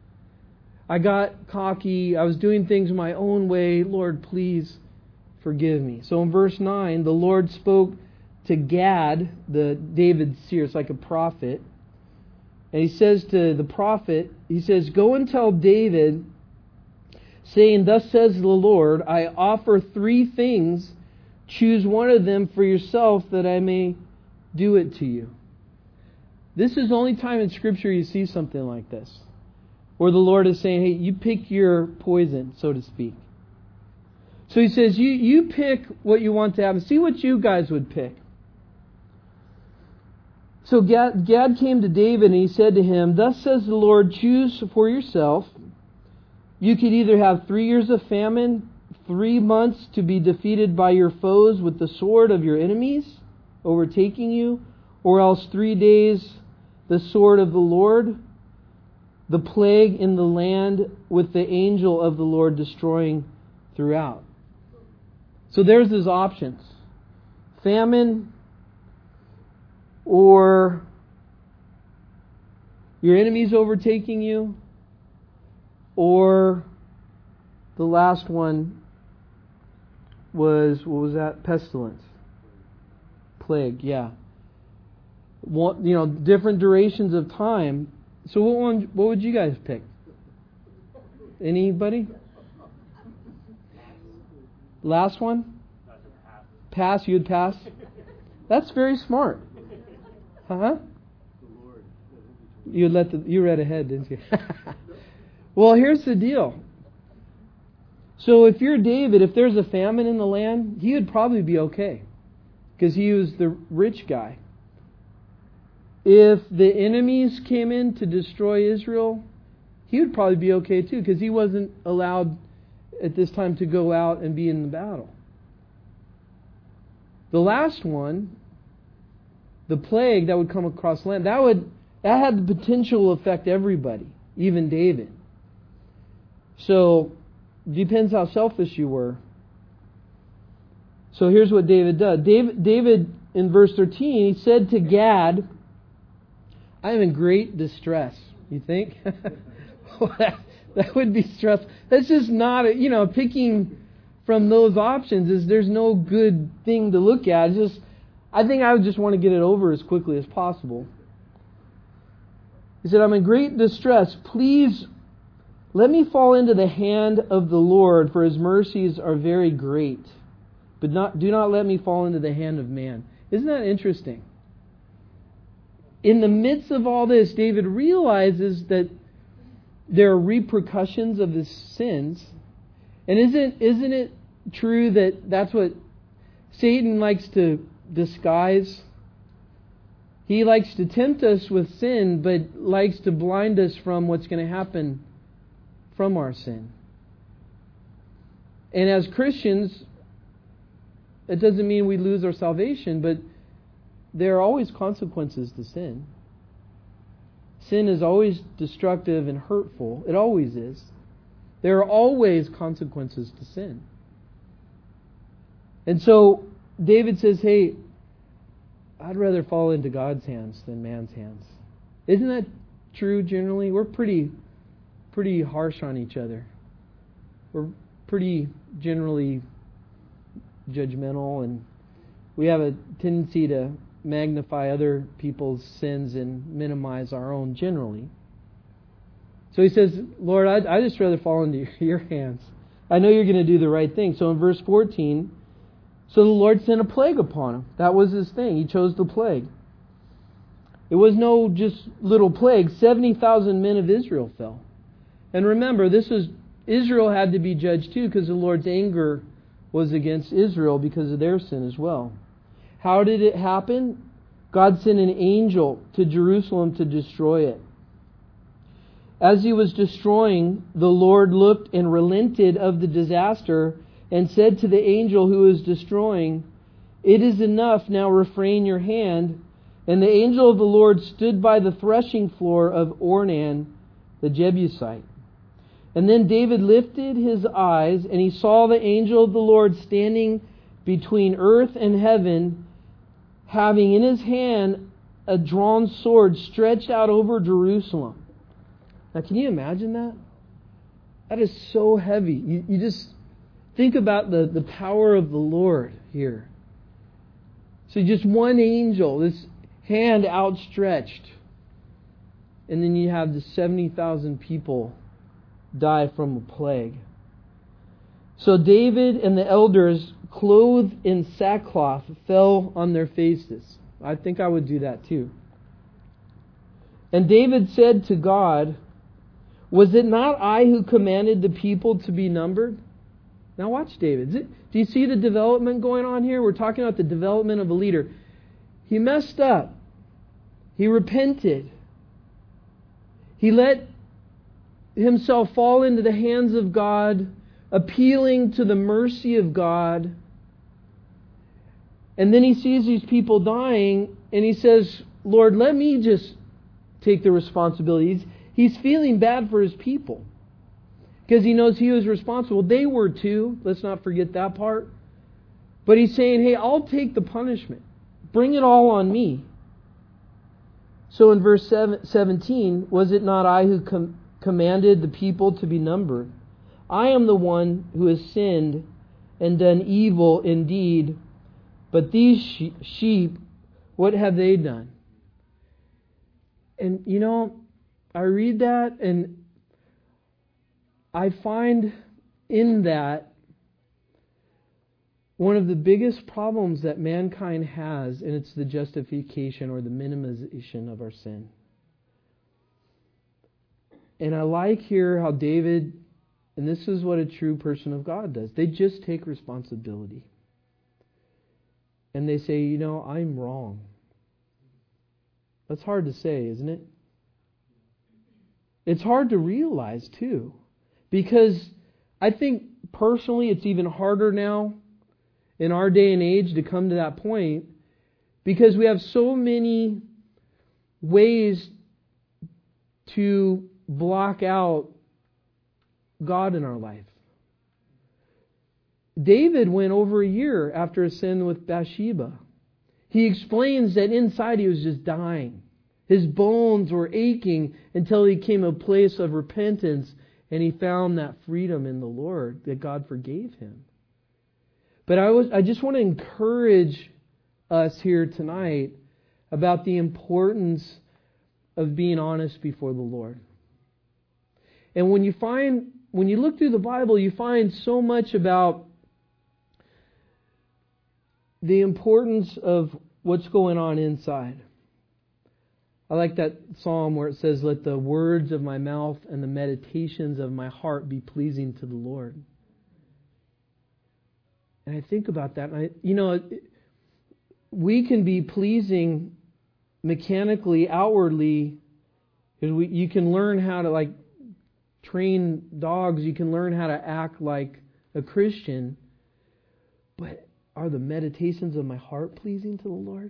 I got cocky. I was doing things my own way. Lord, please forgive me. So in verse nine, the Lord spoke to Gad, the David's seer. It's like a prophet. And he says to the prophet, he says, go and tell David, saying, thus says the Lord, I offer three things. Choose one of them for yourself that I may do it to you. This is the only time in Scripture you see something like this, where the Lord is saying, hey, you pick your poison, so to speak. So he says, you, you pick what you want to happen. See what you guys would pick. So Gad, Gad came to David and he said to him, thus says the Lord, choose for yourself. You could either have three years of famine, three months to be defeated by your foes with the sword of your enemies overtaking you, or else three days the sword of the Lord, the plague in the land with the angel of the Lord destroying throughout. So there's his options. famine, or your enemies overtaking you, or the last one was, what was that? Pestilence. Plague, yeah. One, you know, different durations of time. So what one, what would you guys pick? Anybody? Last one? Pass, you'd pass? That's very smart. Huh? You let the you read ahead, didn't you? Well, here's the deal. So if you're David, if there's a famine in the land, he would probably be okay, because he was the rich guy. If the enemies came in to destroy Israel, he would probably be okay too, because he wasn't allowed at this time to go out and be in the battle. The last one, the plague that would come across land, that would that had the potential to affect everybody, even David. So, depends how selfish you were. So here's what David does. David, David in verse thirteen, he said to Gad, I am in great distress. You think? Well, that, that would be stressful. That's just not, a, you know, picking from those options is there's no good thing to look at. It's just, I think I would just want to get it over as quickly as possible. He said, I'm in great distress. Please let me fall into the hand of the Lord, for His mercies are very great. But not, do not let me fall into the hand of man. Isn't that interesting? In the midst of all this, David realizes that there are repercussions of his sins. And isn't, isn't it true that that's what Satan likes to disguise? He likes to tempt us with sin, but likes to blind us from what's going to happen from our sin. And as Christians, it doesn't mean we lose our salvation, but there are always consequences to sin. Sin is always destructive and hurtful. It always is. There are always consequences to sin. And so David says, hey, I'd rather fall into God's hands than man's hands. Isn't that true generally? We're pretty pretty harsh on each other. We're pretty generally judgmental, and we have a tendency to magnify other people's sins and minimize our own generally. So he says, Lord, I'd, I'd just rather fall into your hands. I know you're going to do the right thing. So in verse fourteen, so the Lord sent a plague upon him. That was his thing. He chose the plague. It was no just little plague. seventy thousand men of Israel fell. And remember, this was Israel had to be judged too, because the Lord's anger was against Israel because of their sin as well. How did it happen? God sent an angel to Jerusalem to destroy it. As He was destroying, the Lord looked and relented of the disaster and said to the angel who was destroying, it is enough, now refrain your hand. And the angel of the Lord stood by the threshing floor of Ornan, the Jebusite. And then David lifted his eyes, and he saw the angel of the Lord standing between earth and heaven, having in his hand a drawn sword stretched out over Jerusalem. Now, can you imagine that? That is so heavy. You, you just think about the, the power of the Lord here. So just one angel, this hand outstretched. And then you have the seventy thousand people die from a plague. So David and the elders, clothed in sackcloth, fell on their faces. I think I would do that too. And David said to God, was it not I who commanded the people to be numbered? Now watch David. Do you see the development going on here? We're talking about the development of a leader. He messed up. He repented. He let himself fall into the hands of God, appealing to the mercy of God. And then he sees these people dying, and he says, Lord, let me just take the responsibilities. He's feeling bad for his people, because he knows he was responsible. They were too. Let's not forget that part. But he's saying, hey, I'll take the punishment. Bring it all on me. So in verse seventeen, was it not I who com- commanded the people to be numbered? I am the one who has sinned and done evil indeed. But these she- sheep, what have they done? And you know, I read that and I find in that one of the biggest problems that mankind has, and it's the justification or the minimization of our sin. And I like here how David, and this is what a true person of God does, they just take responsibility. And they say, you know, I'm wrong. That's hard to say, isn't it? It's hard to realize, too. Because I think personally it's even harder now in our day and age to come to that point, because we have so many ways to block out God in our life. David went over a year after a sin with Bathsheba. He explains that inside he was just dying. His bones were aching until he came to a place of repentance and he found that freedom in the Lord, that God forgave him. But I was I just want to encourage us here tonight about the importance of being honest before the Lord. And when you find when you look through the Bible, you find so much about the importance of what's going on inside. I like that psalm where it says, "Let the words of my mouth and the meditations of my heart be pleasing to the Lord." And I think about that, and I, you know, we can be pleasing mechanically, outwardly, because we, you can learn how to, like, train dogs. You can learn how to act like a Christian. But are the meditations of my heart pleasing to the Lord?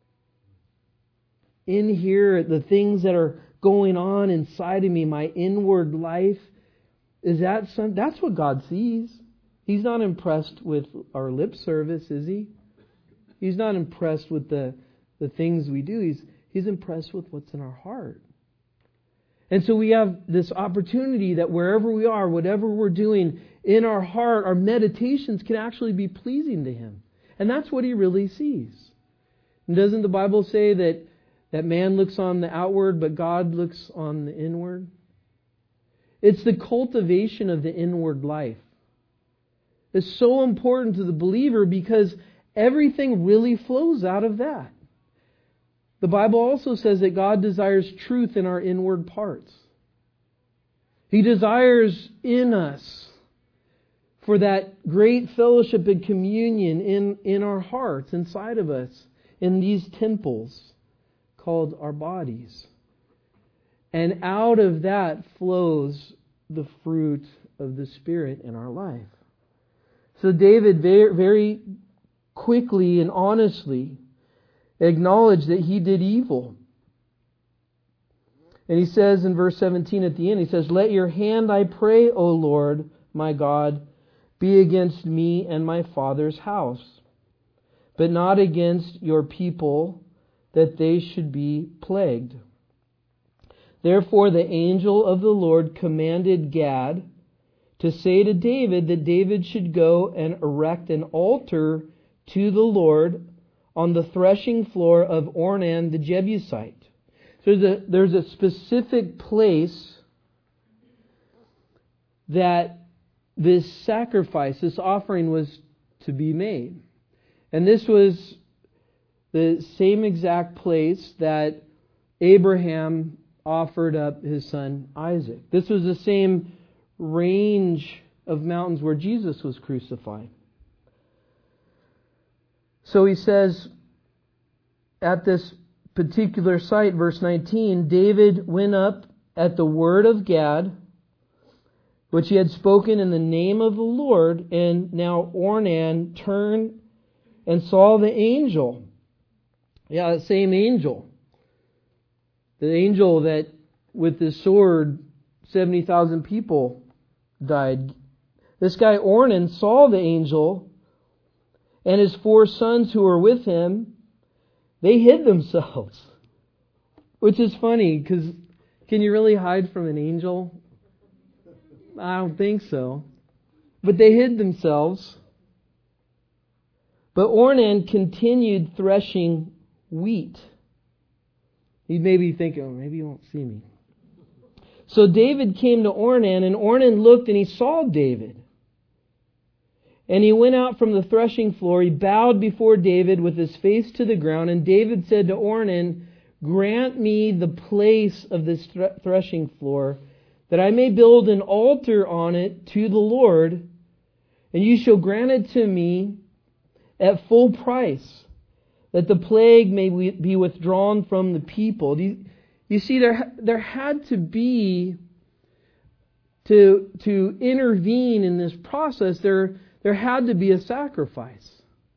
In here, the things that are going on inside of me, my inward life, is that some? That's what God sees. He's not impressed with our lip service, is He? He's not impressed with the, the things we do. He's, he's impressed with what's in our heart. And so we have this opportunity that wherever we are, whatever we're doing in our heart, our meditations can actually be pleasing to Him. And that's what He really sees. And doesn't the Bible say that, that man looks on the outward, but God looks on the inward? It's the cultivation of the inward life. It's so important to the believer because everything really flows out of that. The Bible also says that God desires truth in our inward parts. He desires in us for that great fellowship and communion in, in our hearts, inside of us, in these temples called our bodies. And out of that flows the fruit of the Spirit in our life. So David very, very quickly and honestly acknowledged that he did evil. And he says in verse seventeen at the end, he says, "Let your hand, I pray, O Lord, my God, be against me and my father's house, but not against your people, that they should be plagued." Therefore the angel of the Lord commanded Gad to say to David that David should go and erect an altar to the Lord on the threshing floor of Ornan the Jebusite. So there's a, there's a specific place that this sacrifice, this offering was to be made. And this was the same exact place that Abraham offered up his son Isaac. This was the same range of mountains where Jesus was crucified. So he says, at this particular site, verse nineteen, David went up at the word of Gad, which he had spoken in the name of the Lord, and now Ornan turned and saw the angel. Yeah, the same angel. The angel that with his sword, seventy thousand people died. This guy Ornan saw the angel, and his four sons who were with him, they hid themselves. Which is funny, because can you really hide from an angel? I don't think so. But they hid themselves. But Ornan continued threshing wheat. He may be thinking, oh, maybe you won't see me. So David came to Ornan, and Ornan looked and he saw David. And he went out from the threshing floor. He bowed before David with his face to the ground. And David said to Ornan, grant me the place of this threshing floor, that I may build an altar on it to the Lord, and you shall grant it to me at full price, that the plague may be withdrawn from the people. You, you see, there there had to be, to to intervene in this process, there there had to be a sacrifice.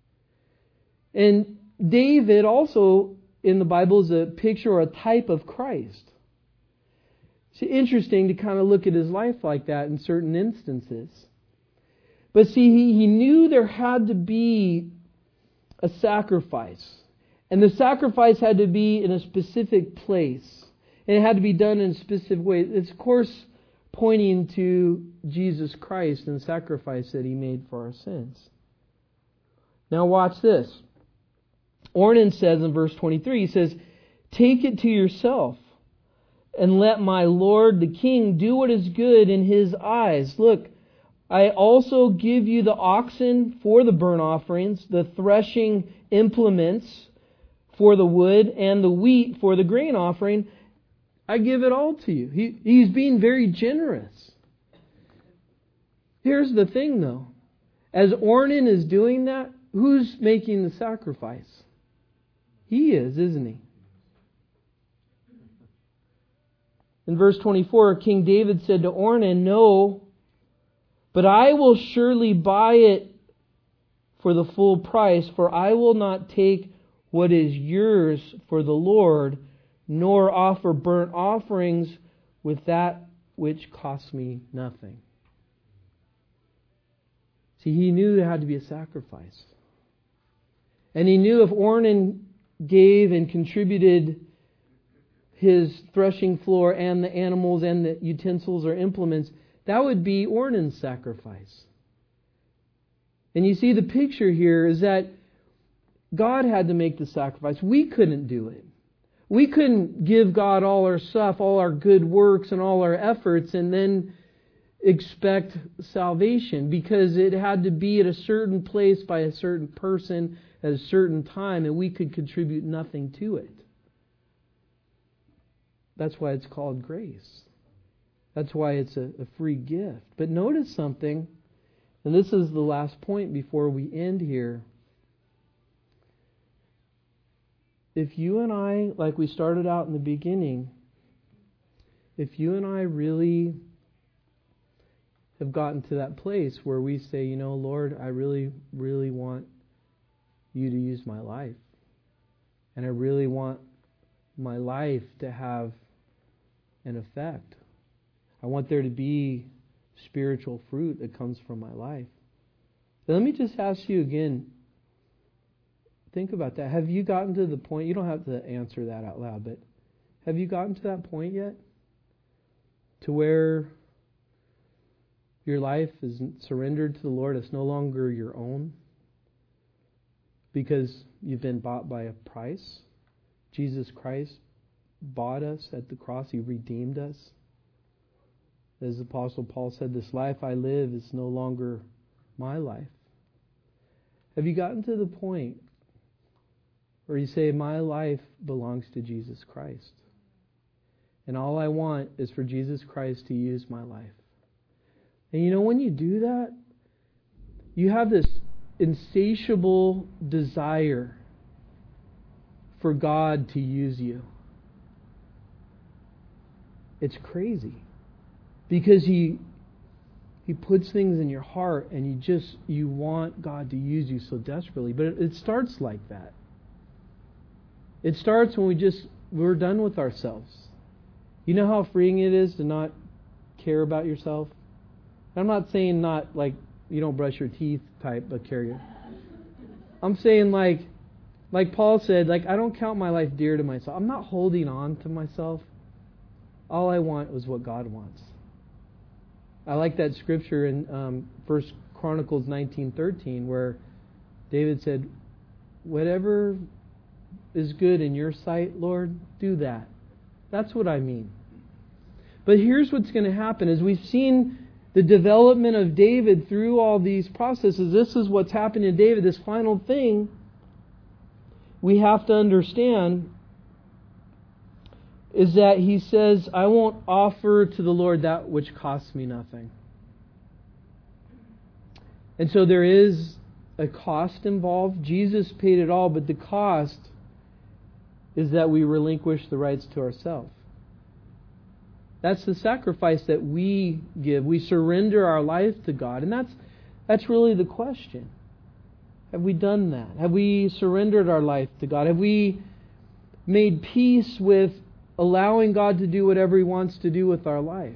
And David also in the Bible is a picture or a type of Christ. It's interesting to kind of look at his life like that in certain instances. But see, he, he knew there had to be a sacrifice. And the sacrifice had to be in a specific place. And it had to be done in a specific way. It's, of course, pointing to Jesus Christ and the sacrifice that He made for our sins. Now watch this. Ornan says in verse twenty-three, he says, take it to yourself, and let my lord the king do what is good in his eyes. Look, I also give you the oxen for the burnt offerings, the threshing implements for the wood, and the wheat for the grain offering. I give it all to you. He, he's being very generous. Here's the thing though. As Ornan is doing that, who's making the sacrifice? He is, isn't he? In verse twenty-four, King David said to Ornan, no, but I will surely buy it for the full price, for I will not take what is yours for the Lord, nor offer burnt offerings with that which costs me nothing. See, he knew there had to be a sacrifice. And he knew if Ornan gave and contributed his threshing floor and the animals and the utensils or implements, that would be Ornan's sacrifice. And you see the picture here is that God had to make the sacrifice. We couldn't do it. We couldn't give God all our stuff, all our good works and all our efforts and then expect salvation, because it had to be at a certain place by a certain person at a certain time, and we could contribute nothing to it. That's why it's called grace. That's why it's a, a free gift. But notice something, and this is the last point before we end here. If you and I, like we started out in the beginning, if you and I really have gotten to that place where we say, you know, Lord, I really, really want you to use my life. And I really want my life to have an effect. I want there to be spiritual fruit that comes from my life. But let me just ask you again, think about that. Have you gotten to the point, you don't have to answer that out loud, but have you gotten to that point yet? To where your life is surrendered to the Lord, it's no longer your own? Because you've been bought by a price. Jesus Christ bought us at the cross. He redeemed us. As the Apostle Paul said, this life I live is no longer my life. Have you gotten to the point where you say, my life belongs to Jesus Christ, and all I want is for Jesus Christ to use my life? And you know, when you do that, you have this insatiable desire for God to use you. It's crazy. Because He He puts things in your heart and you just, you want God to use you so desperately. But it, it starts like that. It starts when we just, we're done with ourselves. You know how freeing it is to not care about yourself? I'm not saying not like you don't brush your teeth type of care. I'm saying like, like Paul said, like I don't count my life dear to myself. I'm not holding on to myself. All I want is what God wants. I like that scripture in um, First Chronicles nineteen thirteen where David said, "Whatever is good in your sight, Lord, do that." That's what I mean. But here's what's going to happen. As we've seen the development of David through all these processes, this is what's happening to David. This final thing we have to understand is that he says, I won't offer to the Lord that which costs me nothing. And so there is a cost involved. Jesus paid it all, but the cost is that we relinquish the rights to ourselves. That's the sacrifice that we give. We surrender our life to God. And that's that's really the question. Have we done that? Have we surrendered our life to God? Have we made peace with allowing God to do whatever He wants to do with our life?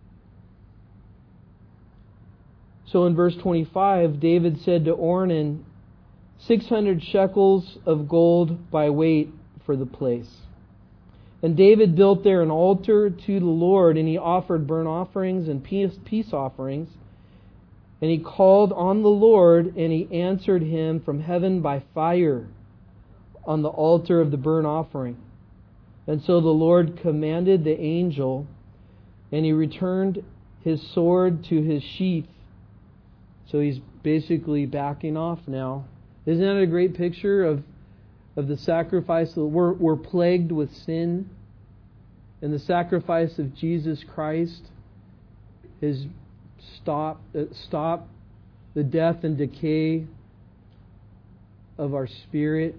So in verse twenty-five, David said to Ornan, six hundred shekels of gold by weight for the place. And David built there an altar to the Lord, and he offered burnt offerings and peace, peace offerings. And he called on the Lord, and he answered him from heaven by fire on the altar of the burnt offering. And so the Lord commanded the angel, and he returned his sword to his sheath. So he's basically backing off now. Isn't that a great picture of of the sacrifice? We're, we're plagued with sin, and the sacrifice of Jesus Christ has stopped, uh, stopped the death and decay of our spirit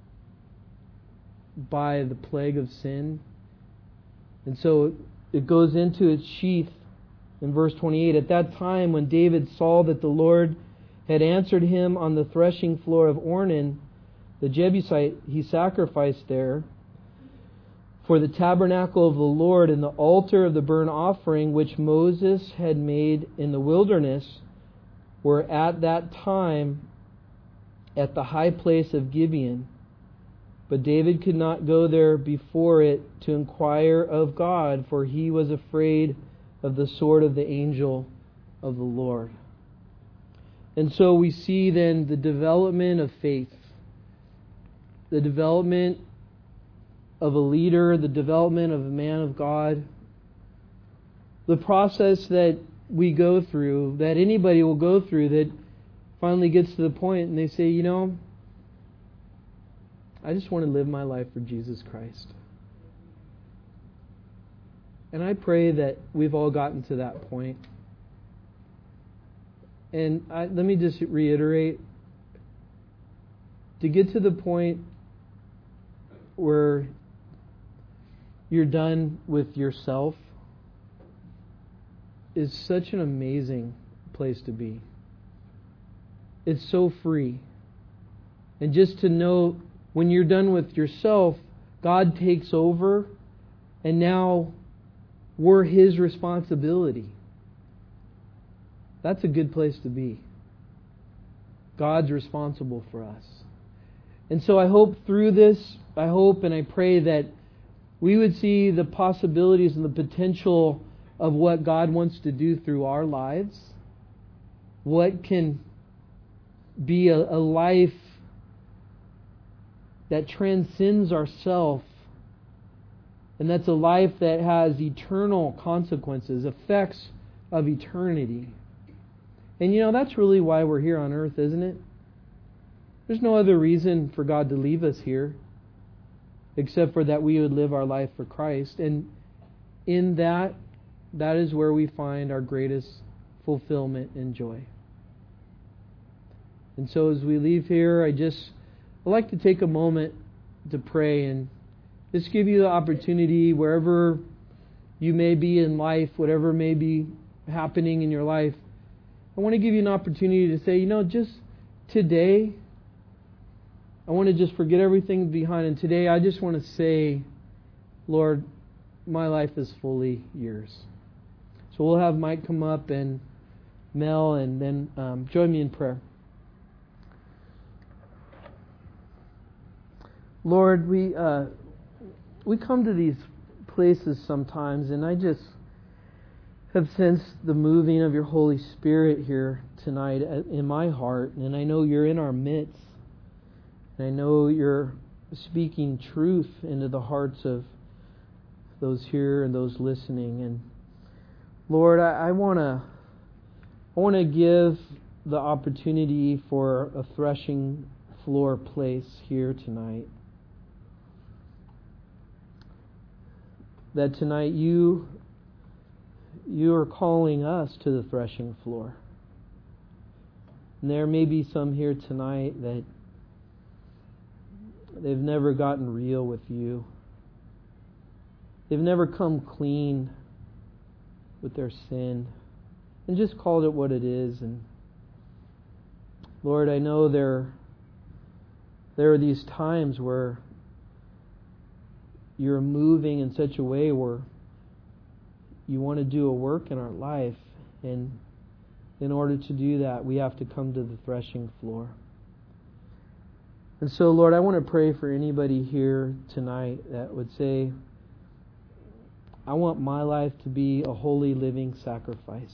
by the plague of sin. And so it goes into its sheath in verse twenty-eight. At that time, when David saw that the Lord had answered him on the threshing floor of Ornan, the Jebusite, he sacrificed there. For the tabernacle of the Lord and the altar of the burnt offering which Moses had made in the wilderness were at that time at the high place of Gibeon. But David could not go there before it to inquire of God, for he was afraid of the sword of the angel of the Lord. And so we see then the development of faith, the development of a leader, the development of a man of God, the process that we go through, that anybody will go through, that finally gets to the point and they say, you know, I just want to live my life for Jesus Christ. And I pray that we've all gotten to that point. And I, let me just reiterate, to get to the point where you're done with yourself is such an amazing place to be. It's so free. And just to know when you're done with yourself, God takes over, and now we're His responsibility. That's a good place to be. God's responsible for us. And so I hope through this, I hope and I pray that we would see the possibilities and the potential of what God wants to do through our lives. What can be a, a life that transcends ourself, and that's a life that has eternal consequences, effects of eternity. And you know, that's really why we're here on earth, isn't it? There's no other reason for God to leave us here except for that we would live our life for Christ. And in that, that is where we find our greatest fulfillment and joy. And so as we leave here, I just I'd like to take a moment to pray and just give you the opportunity, wherever you may be in life, whatever may be happening in your life, I want to give you an opportunity to say, you know, just today, I want to just forget everything behind. And today, I just want to say, Lord, my life is fully yours. So we'll have Mike come up and Mel, and then um, join me in prayer. Lord, we uh, we come to these places sometimes, and I just have sensed the moving of your Holy Spirit here tonight in my heart, and I know you're in our midst, and I know you're speaking truth into the hearts of those here and those listening. And Lord, I, I want to I want to give the opportunity for a threshing floor place here tonight. That tonight you you are calling us to the threshing floor. And there may be some here tonight that they've never gotten real with you. They've never come clean with their sin and just called it what it is. And Lord, I know there, there are these times where you're moving in such a way where you want to do a work in our life, and in order to do that, we have to come to the threshing floor. And so, Lord, I want to pray for anybody here tonight that would say, I want my life to be a holy living sacrifice.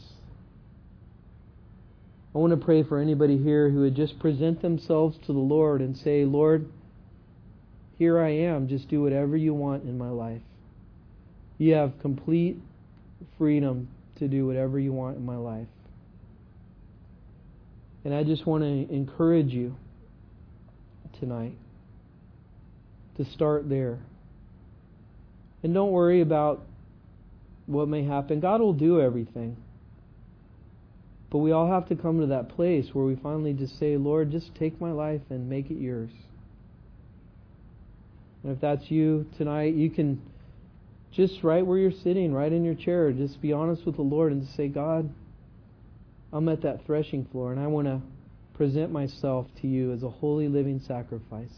I want to pray for anybody here who would just present themselves to the Lord and say, Lord, here I am, just do whatever you want in my life. You have complete freedom to do whatever you want in my life. And I just want to encourage you tonight to start there. And don't worry about what may happen. God will do everything. But we all have to come to that place where we finally just say, Lord, just take my life and make it yours. And if that's you tonight, you can just right where you're sitting, right in your chair, just be honest with the Lord and just say, God, I'm at that threshing floor and I want to present myself to you as a holy living sacrifice.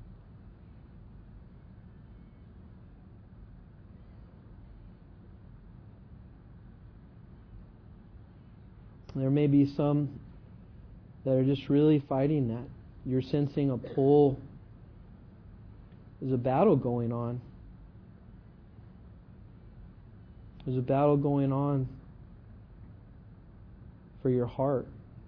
There may be some that are just really fighting that. You're sensing a pull. There's a battle going on. There's a battle going on for your heart.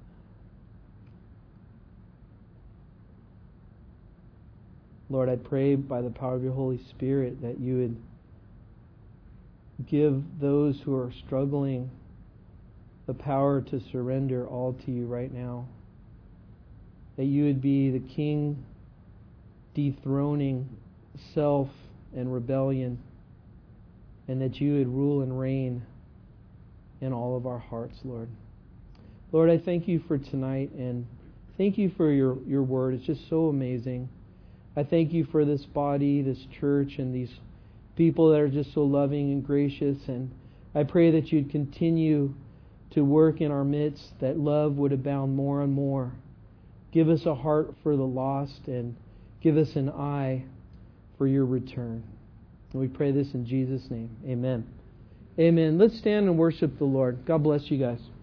Lord, I pray by the power of your Holy Spirit that you would give those who are struggling the power to surrender all to you right now. That you would be the King dethroning self and rebellion, and that you would rule and reign in all of our hearts, Lord. Lord, I thank you for tonight, and thank you for your, your word. It's just so amazing. I thank you for this body, this church, and these people that are just so loving and gracious, and I pray that you'd continue to work in our midst, that love would abound more and more. Give us a heart for the lost, and give us an eye for your return. And we pray this in Jesus' name. Amen. Amen. Let's stand and worship the Lord. God bless you guys.